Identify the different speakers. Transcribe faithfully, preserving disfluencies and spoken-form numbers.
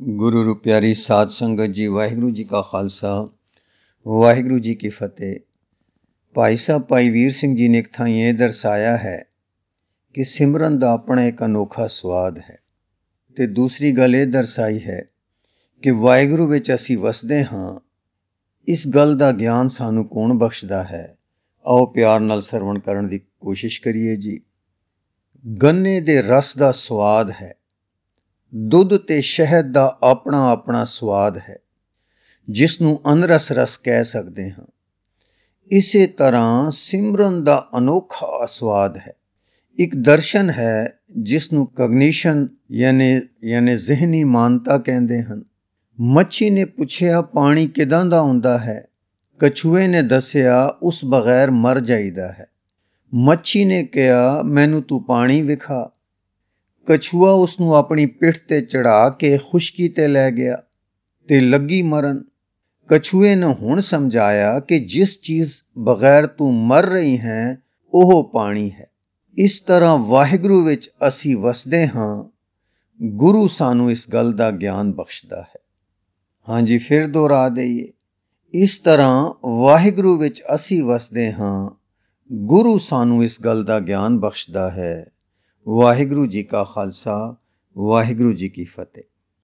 Speaker 1: ਗੁਰੂ ਰੂ ਪਿਆਰੀ ਸਾਧ ਸੰਗਤ ਜੀ, ਵਾਹਿਗੁਰੂ ਜੀ ਕਾ ਖਾਲਸਾ, ਵਾਹਿਗੁਰੂ ਜੀ ਕੀ ਫਤਿਹ। ਭਾਈ ਸਾਹਿਬ ਭਾਈ ਵੀਰ ਸਿੰਘ ਜੀ ਨੇ ਇੱਕ ਥਾਂ ਇਹ ਦਰਸਾਇਆ ਹੈ ਕਿ ਸਿਮਰਨ ਦਾ ਆਪਣਾ ਇੱਕ ਅਨੋਖਾ ਸਵਾਦ ਹੈ, ਤੇ ਦੂਸਰੀ ਗੱਲ ਇਹ ਦਰਸਾਈ ਹੈ ਕਿ ਵਾਹਿਗੁਰੂ ਵਿੱਚ ਅਸੀਂ ਵਸਦੇ ਹਾਂ। ਇਸ ਗੱਲ ਦਾ ਗਿਆਨ ਸਾਨੂੰ ਕੌਣ ਬਖਸ਼ਦਾ ਹੈ? ਆਓ ਪਿਆਰ ਨਾਲ ਸਰਵਣ ਕਰਨ ਦੀ ਕੋਸ਼ਿਸ਼ ਕਰੀਏ ਜੀ। ਗੰਨੇ ਦੇ ਰਸ ਦਾ ਸਵਾਦ ਹੈ, ਦੁੱਧ ਤੇ ਸ਼ਹਿਦ ਦਾ ਆਪਣਾ ਆਪਣਾ ਸਵਾਦ ਹੈ, ਜਿਸ ਨੂੰ ਅਨਰਸ ਰਸ ਕਹਿ ਸਕਦੇ ਹਾਂ। ਇਸੇ ਤਰ੍ਹਾਂ ਸਿਮਰਨ ਦਾ ਅਨੋਖਾ ਸਵਾਦ ਹੈ। ਇੱਕ ਦਰਸ਼ਨ ਹੈ ਜਿਸ ਨੂੰ ਕਗਨੀਸ਼ਨ ਯਾਨੀ ਯਾਨੀ ਜ਼ਿਹਨੀ ਮਾਨਤਾ ਕਹਿੰਦੇ ਹਨ। ਮੱਛੀ ਨੇ ਪੁੱਛਿਆ ਪਾਣੀ ਕਿਦਾਂ ਦਾ ਹੁੰਦਾ ਹੈ? ਕਛੂਏ ਨੇ ਦੱਸਿਆ ਉਸ ਬਗੈਰ ਮਰ ਜਾਈਦਾ ਹੈ। ਮੱਛੀ ਨੇ ਕਿਹਾ ਮੈਨੂੰ ਤੂੰ ਪਾਣੀ ਵਿਖਾ। ਕਛੂਆ ਉਸ ਨੂੰ ਆਪਣੀ ਪਿੱਠ ਤੇ ਚੜ੍ਹਾ ਕੇ ਖੁਸ਼ਕੀ ਤੇ ਲੈ ਗਿਆ ਤੇ ਲੱਗੀ ਮਰਨ। ਕਛੂਏ ਨੇ ਹੁਣ ਸਮਝਾਇਆ ਕਿ ਜਿਸ ਚੀਜ਼ ਬਗੈਰ ਤੂੰ ਮਰ ਰਹੀ ਹੈ ਉਹ ਪਾਣੀ ਹੈ। ਇਸ ਤਰ੍ਹਾਂ ਵਾਹਿਗੁਰੂ ਵਿੱਚ ਅਸੀਂ ਵਸਦੇ ਹਾਂ। ਗੁਰੂ ਸਾਨੂੰ ਇਸ ਗੱਲ ਦਾ ਗਿਆਨ ਬਖਸ਼ਦਾ ਹੈ। ਹਾਂਜੀ, ਫਿਰ ਦੁਹਰਾ ਦਈਏ। ਇਸ ਤਰ੍ਹਾਂ ਵਾਹਿਗੁਰੂ ਵਿੱਚ ਅਸੀਂ ਵਸਦੇ ਹਾਂ। ਗੁਰੂ ਸਾਨੂੰ ਇਸ ਗੱਲ ਦਾ ਗਿਆਨ ਬਖਸ਼ਦਾ ਹੈ। ਵਾਹਿਗੁਰੂ ਜੀ ਕਾ ਖਾਲਸਾ, ਵਾਹਿਗੁਰੂ ਜੀ ਕੀ ਫਤਿਹ।